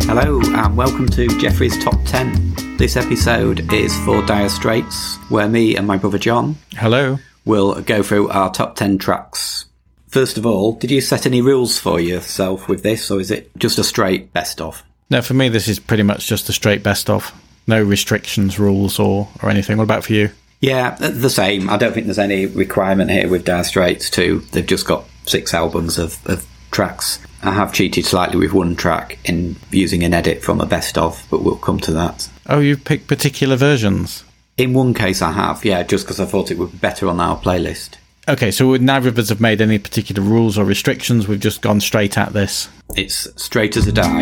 Hello and welcome to Jeffrey's Top 10. This episode is for Dire Straits, where me and my brother John Hello. will go through our top 10 tracks. First of all, did you set any rules for yourself with this, or is it just a straight best of? No, for me this is pretty much just a straight best of. No restrictions, rules or anything. What about for you? Yeah, the same. I don't think there's any requirement here with Dire Straits too. They've just got 6 albums of tracks. I have cheated slightly with one track in using an edit from a best of, but we'll come to that. Oh, you've picked particular versions? In one case I have, yeah, just because I thought it would be better on our playlist. Okay, so neither of us have made any particular rules or restrictions. We've just gone straight at this. It's straight as a die.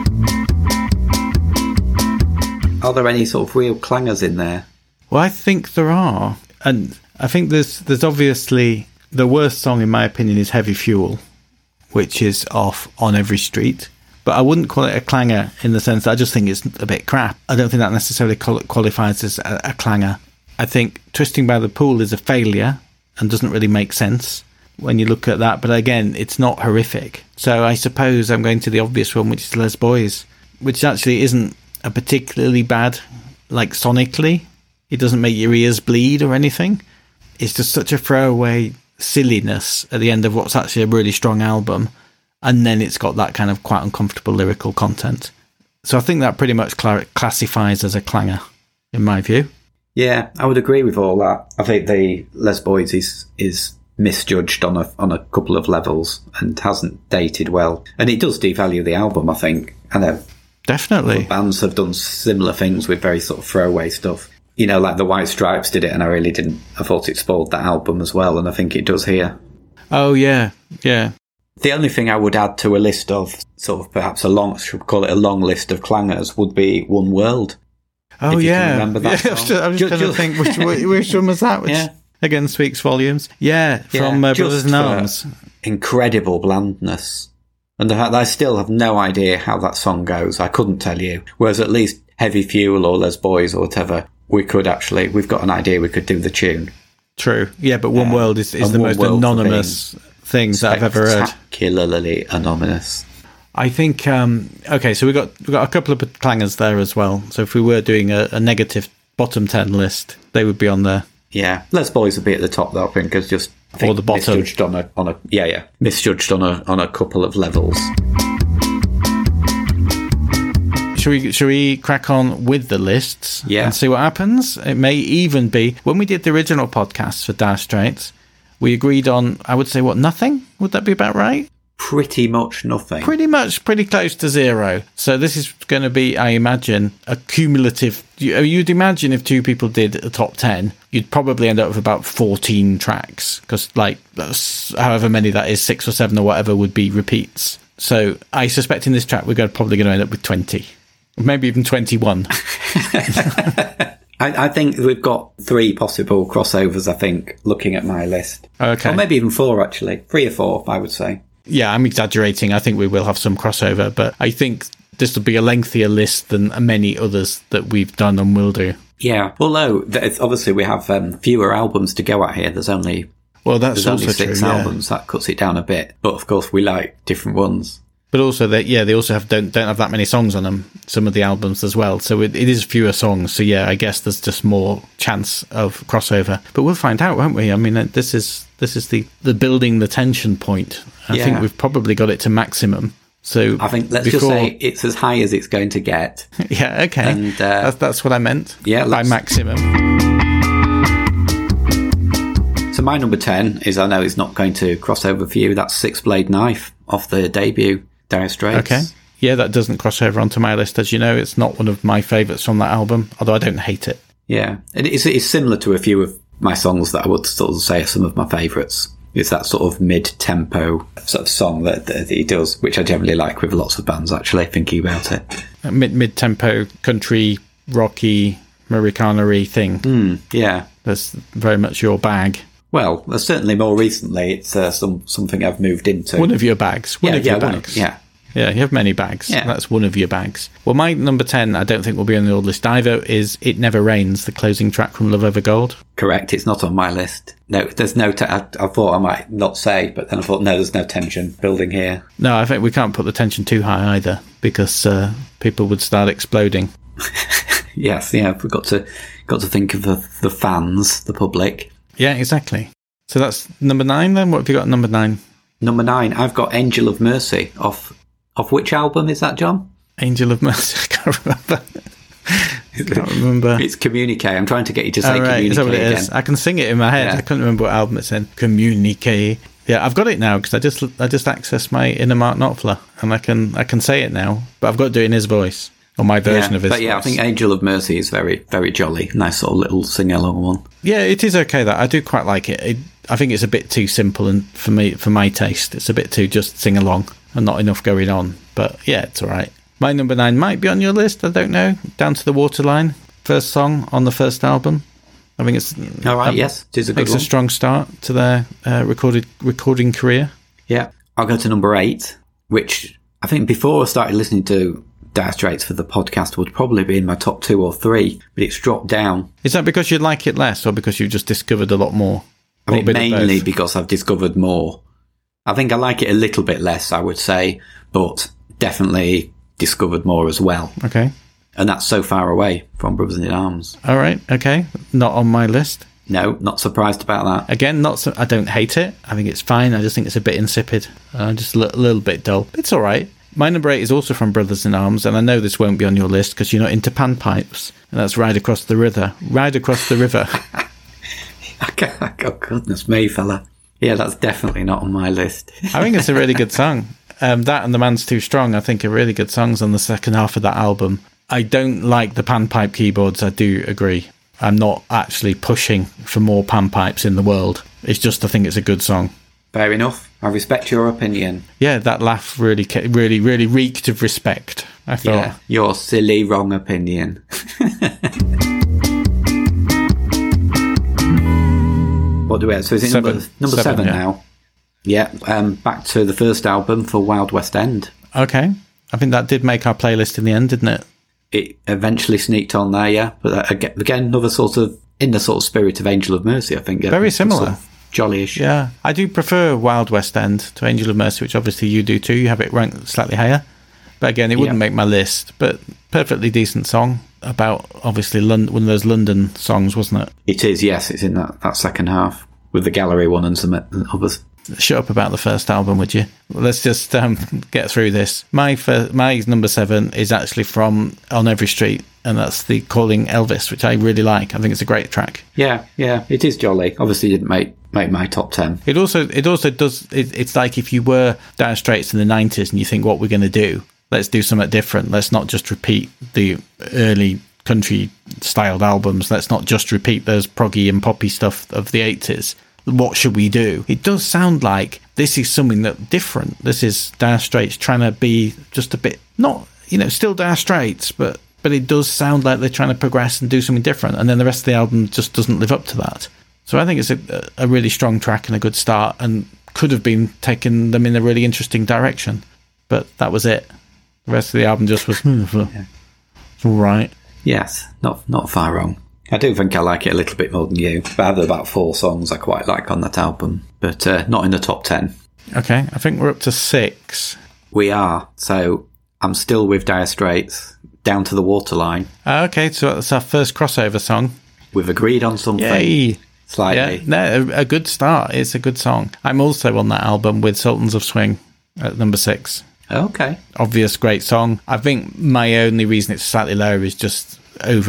Are there any sort of real clangers in there? Well, I think there are. And I think there's obviously... The worst song, in my opinion, is Heavy Fuel, which is off On Every Street. But I wouldn't call it a clanger in the sense that I just think it's a bit crap. I don't think that necessarily qualifies as a clanger. I think Twisting by the Pool is a failure and doesn't really make sense when you look at that. But again, it's not horrific. So I suppose I'm going to the obvious one, which is Les Boys, which actually isn't a particularly bad, like sonically. It doesn't make your ears bleed or anything. It's just such a throwaway silliness at the end of what's actually a really strong album. And then it's got that kind of quite uncomfortable lyrical content. So I think that pretty much classifies as a clanger, in my view. Yeah, I would agree with all that. I think the Les Boys is misjudged on a couple of levels and hasn't dated well. And it does devalue the album, I think. I know definitely bands have done similar things with very sort of throwaway stuff. You know, like the White Stripes did it, and I thought it spoiled that album as well, and I think it does here. Oh, yeah. The only thing I would add to a list of sort of perhaps should call it a long list of clangers would be One World. Oh, yeah. Remember that song? I was just trying to think which one was that? Which, yeah. Again, speaks volumes. Yeah, from Brothers in Arms. Incredible blandness. And the fact that I still have no idea how that song goes, I couldn't tell you. Whereas at least Heavy Fuel or Les Boys or whatever, we've got an idea we could do the tune. True. Yeah, but One World is the most anonymous thing that I've ever heard. Spectacularly anonymous. I think, okay, so we've got a couple of clangers there as well. So if we were doing a negative bottom 10 list, they would be on there. Yeah, Les Boys would be at the top though, I think, because just or the bottom. Misjudged on a couple of levels. Should we crack on with the lists and see what happens? It may even be, when we did the original podcast for Dire Straits, we agreed on, I would say, nothing? Would that be about right? Pretty much nothing. Pretty close to zero. So this is going to be, I imagine, a cumulative... You'd imagine if 2 people did a top 10, you'd probably end up with about 14 tracks, because however many that is, 6 or 7 or whatever, would be repeats. So I suspect in this track we're probably going to end up with 20. Maybe even 21. I think we've got 3 possible crossovers, I think, looking at my list. Okay. Or maybe even 4, actually. 3 or 4, I would say. Yeah, I'm exaggerating. I think we will have some crossover, but I think this will be a lengthier list than many others that we've done and will do. Yeah, although obviously we have fewer albums to go at here. There's only 6 albums. That cuts it down a bit. But of course, we like different ones. But also, they also don't have that many songs on them, some of the albums as well. So it is fewer songs. So yeah, I guess there's just more chance of crossover. But we'll find out, won't we? I mean, this is the building the tension point. I think we've probably got it to maximum. So I think let's just say it's as high as it's going to get. Yeah, okay. And that's what I meant. Yeah, by maximum. So my number 10 is, I know it's not going to cross over for you, that's Six Blade Knife off the debut Dire Straits. Okay. Yeah, that doesn't cross over onto my list. As you know, it's not one of my favourites from that album, although I don't hate it. Yeah, it's similar to a few of my songs that I would sort of say are some of my favourites. It's that sort of mid-tempo sort of song that he does, which I generally like with lots of bands, actually, thinking about it. Mid-tempo, country, rocky, Americana-y thing. Yeah. That's very much your bag. Well, certainly more recently, it's something I've moved into. One of your bags. Yeah. Yeah, you have many bags. Yeah. That's one of your bags. Well, my number 10, I don't think will be on the old list either, is It Never Rains, the closing track from Love Over Gold. Correct, it's not on my list. No, there's no... I thought I might not say, but then I thought, no, there's no tension building here. No, I think we can't put the tension too high either, because people would start exploding. Yes, yeah, we've got to think of the fans, the public. Yeah, exactly. So that's number 9 then? What have you got at number 9? Number 9, I've got Angel of Mercy. Off which album is that, John? Angel of Mercy, I can't remember. It's Communique. I'm trying to get you to say Communique is that what it again. is? I can sing it in my head. Yeah. I couldn't remember what album it's in. Communique. Yeah, I've got it now because I just accessed my inner Mark Knopfler and I can say it now, but I've got to do it in his voice or my version of his voice. I think Angel of Mercy is very, very jolly. Nice sort of little sing-along one. Yeah, it is okay. That I do quite like it. I think it's a bit too simple, and for my taste, it's a bit too just sing along and not enough going on. But yeah, it's all right. My number 9 might be on your list. I don't know. Down to the Waterline, first song on the first album. I think it's all right. Yes, it is a good one. Makes a strong start to their recording career. Yeah, I'll go to number 8, which I think before I started listening to Dire Straits for the podcast would probably be in my top 2 or 3, but it's dropped down. Is that because you like it less, or because you've just discovered a lot more? I think mainly because I've discovered more. I think I like it a little bit less, I would say, but definitely discovered more as well. Okay. And that's So Far Away from Brothers in Arms. All right. Okay. Not on my list. No, not surprised about that. Again, I don't hate it. I think it's fine. I just think it's a bit insipid. Just a little bit dull. It's all right. My number 8 is also from Brothers in Arms, and I know this won't be on your list because you're not into panpipes, and that's Ride Across the River. Ride Across the River. Oh, goodness me, fella. Yeah, that's definitely not on my list. I think it's a really good song. That and The Man's Too Strong, I think, are really good songs on the second half of that album. I don't like the panpipe keyboards, I do agree. I'm not actually pushing for more panpipes in the world. It's just, I think it's a good song. Fair enough. I respect your opinion. Yeah, that laugh really reeked of respect, I thought. Yeah, your silly, wrong opinion. What do we have? So is it number 7 now? Yeah, back to the first album for Wild West End. Okay. I think that did make our playlist in the end, didn't it? It eventually sneaked on there, yeah. But again, another sort of, in the sort of spirit of Angel of Mercy, I think. Very similar. Sort of jolly-ish. Yeah. I do prefer Wild West End to Angel of Mercy, which obviously you do too. You have it ranked slightly higher. But again, it wouldn't make my list. But perfectly decent song about, obviously, one of those London songs, wasn't it? It is, yes. It's in that second half with the gallery one and some others. Shut up about the first album, would you? Let's just get through this. My number 7 is actually from On Every Street, and that's the Calling Elvis, which I really like. I think it's a great track. Yeah, it is jolly. Obviously, it didn't make my top 10. It also does. It's like if you were Dire Straits in the 90s and you think, what we're going to do? Let's do something different. Let's not just repeat the early country-styled albums. Let's not just repeat those proggy and poppy stuff of the 80s. What should we do? It does sound like this is something that different. This is Dire Straits trying to be just a bit, not, still Dire Straits, but it does sound like they're trying to progress and do something different. And then the rest of the album just doesn't live up to that. So I think it's a really strong track and a good start, and could have been taking them in a really interesting direction. But that was it. The rest of the album just was, it's all right. Yes, not far wrong. I do think I like it a little bit more than you. But I have about 4 songs I quite like on that album, but not in the top 10. Okay, I think we're up to 6. We are. So I'm still with Dire Straits, Down to the Waterline. Okay, so that's our first crossover song. We've agreed on something. Yay. Slightly. Yeah, no, a good start. It's a good song. I'm also on that album with Sultans of Swing at number 6. Okay. Obvious, great song. I think my only reason it's slightly lower is just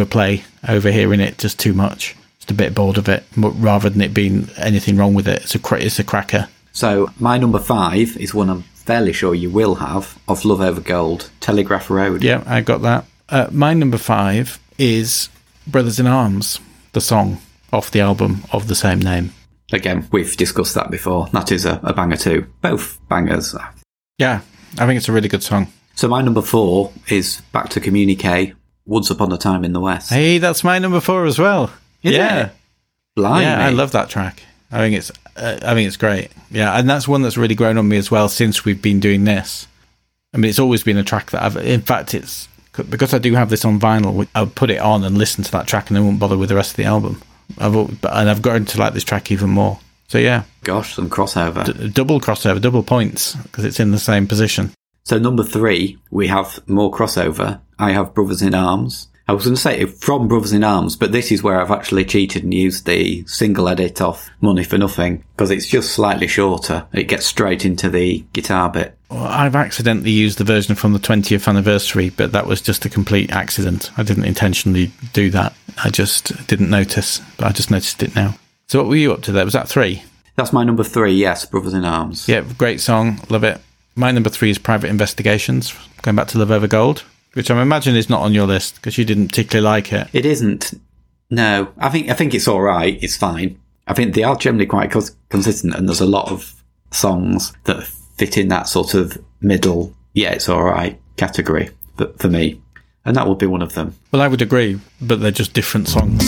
overhearing it just too much. Just a bit bored of it, rather than it being anything wrong with it. It's a cracker. So my number 5 is one I'm fairly sure you will have, of Love Over Gold, Telegraph Road. Yeah, I got that. My number 5 is Brothers in Arms, the song off the album of the same name. Again, we've discussed that before. That is a banger too. Both bangers. Yeah, I think it's a really good song. So my number 4 is back to Communique, Once Upon a Time in the West. Hey, that's my number 4 as well. Is it? Blimey. Yeah, I love that track. I think it's great. Yeah, and that's one that's really grown on me as well since we've been doing this. I mean, it's always been a track that in fact, it's because I do have this on vinyl, I would put it on and listen to that track and then won't bother with the rest of the album. I've grown to like this track even more. So yeah. Gosh, some crossover. Double crossover, double points, because it's in the same position. So number 3, we have more crossover. I have Brothers in Arms. I was going to say from Brothers in Arms, but this is where I've actually cheated and used the single edit off Money for Nothing, because it's just slightly shorter. It gets straight into the guitar bit. Well, I've accidentally used the version from the 20th anniversary, but that was just a complete accident. I didn't intentionally do that. I just didn't notice, but I just noticed it now. So what were you up to there? Was that 3? That's my number 3, yes, Brothers in Arms. Yeah, great song. Love it. My number 3 is Private Investigations, going back to Love Over Gold, which I imagine is not on your list because you didn't particularly like it. It isn't. No, I think it's all right. It's fine. I think they are generally quite consistent, and there's a lot of songs that fit in that sort of middle, yeah, it's all right category for me. And that would be one of them. Well, I would agree, but they're just different songs.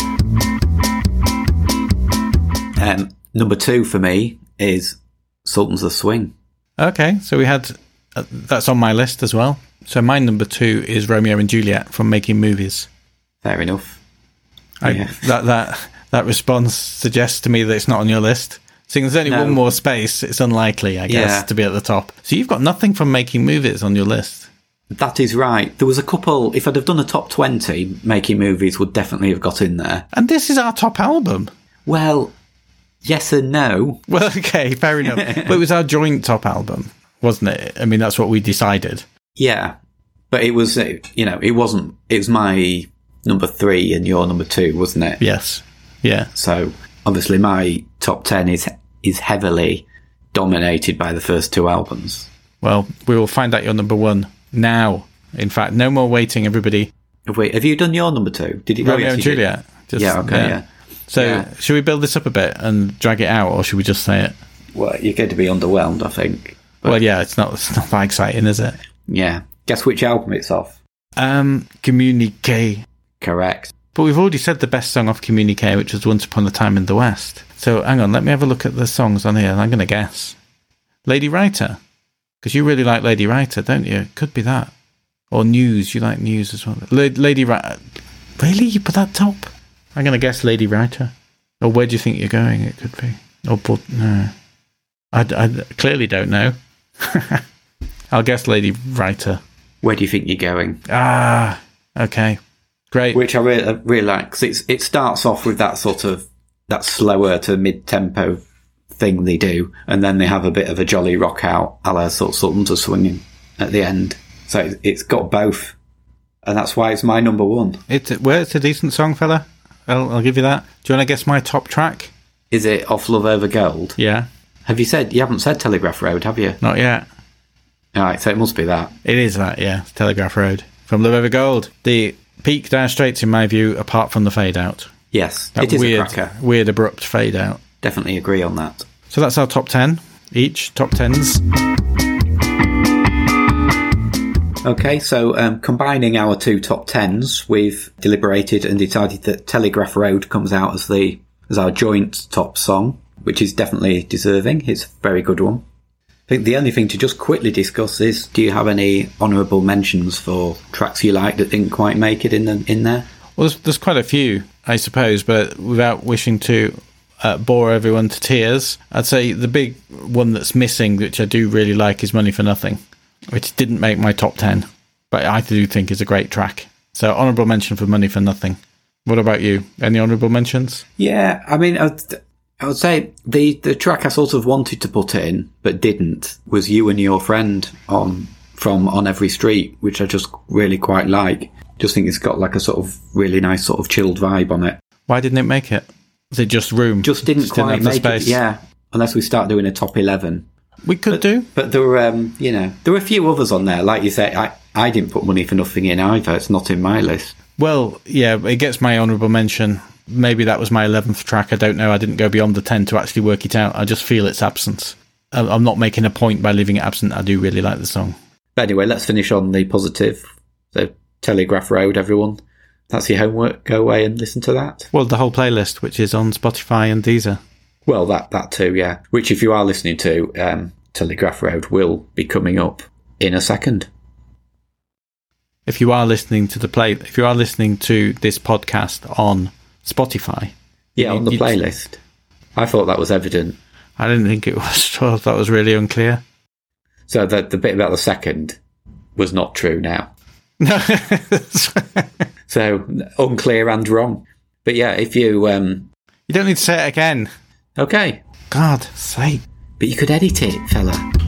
Number 2 for me is Sultans of Swing. Okay, so we had... that's on my list as well. So my number 2 is Romeo and Juliet from Making Movies. Fair enough. That response suggests to me that it's not on your list. Seeing there's only one more space, it's unlikely, I guess, to be at the top. So you've got nothing from Making Movies on your list. That is right. There was a couple... If I'd have done a top 20, Making Movies would definitely have got in there. And this is our top album. Well, yes and no. Well, okay, fair enough. But it was our joint top album, wasn't it? I mean, that's what we decided. Yeah, but it was, it wasn't... It was my number 3 and your number 2, wasn't it? Yes, yeah. So, obviously, my top 10 is heavily dominated by the first 2 albums. Well, we will find out your number 1 now. In fact, no more waiting, everybody. Wait, have you done your number 2? Did you? Romeo and Juliet. Yeah, okay, yeah. So, should we build this up a bit and drag it out, or should we just say it? Well, you're going to be underwhelmed, I think. But, well, yeah, it's not that exciting, is it? Yeah. Guess which album it's off? Communique. Correct. But we've already said the best song off Communique, which was Once Upon a Time in the West. So, hang on, let me have a look at the songs on here, and I'm going to guess. Lady Writer. Because you really like Lady Writer, don't you? It could be that. Or News. You like News as well. Lady Writer. Really? You put that top? I'm going to guess Lady Writer. Or where do you think you're going? It could be. Or but no. I clearly don't know. I'll guess Lady Writer. Where do you think you're going? Okay. Great. Which I really like, because it starts off with that sort of, that slower to mid-tempo thing they do, and then they have a bit of a jolly rock out, a la sort of Sultans of Swinging at the end. So it's got both, and that's why it's my number 1. It's a decent song, fella. I'll give you that. Do you want to guess my top track? Is it off Love Over Gold? Yeah. You haven't said Telegraph Road, have you? Not yet. Alright, so it must be that. It is that, yeah. It's Telegraph Road. From Love Over Gold. The peak Dire Straits, in my view, apart from the fade out. Yes, that it is weird, a cracker. Weird, abrupt fade out. Definitely agree on that. So that's our top 10 each, top 10s. Okay, so combining our 2 top 10s, we've deliberated and decided that Telegraph Road comes out as our joint top song, which is definitely deserving. It's a very good one. I think the only thing to just quickly discuss is, do you have any honourable mentions for tracks you like that didn't quite make it in there? Well, there's quite a few, I suppose, but without wishing to bore everyone to tears, I'd say the big one that's missing, which I do really like, is Money for Nothing, which didn't make my top 10, but I do think is a great track. So honourable mention for Money for Nothing. What about you? Any honourable mentions? Yeah, I mean, I would say the track I sort of wanted to put in, but didn't, was You and Your Friend from On Every Street, which I just really quite like. Just think it's got like a sort of really nice sort of chilled vibe on it. Why didn't it make it? Was it just room? Just didn't quite make it, yeah. Unless we start doing a top 11. We could do. But there were, there were a few others on there. Like you say, I didn't put Money for Nothing in either. It's not in my list. Well, yeah, it gets my honourable mention. Maybe that was my 11th track. I don't know. I didn't go beyond the 10 to actually work it out. I just feel its absence. I'm not making a point by leaving it absent. I do really like the song. But anyway, let's finish on the positive. So, Telegraph Road, everyone. That's your homework. Go away and listen to that. Well, the whole playlist, which is on Spotify and Deezer. Well, that too, yeah. Which, if you are listening to, Telegraph Road will be coming up in a second. If you are listening to this podcast on Spotify, on the playlist. I thought that was evident. I didn't think it was. I thought it was really unclear. So the bit about the second was not true now. No. So unclear and wrong. But yeah, if you... you don't need to say it again. Okay. God's sake. But you could edit it, fella.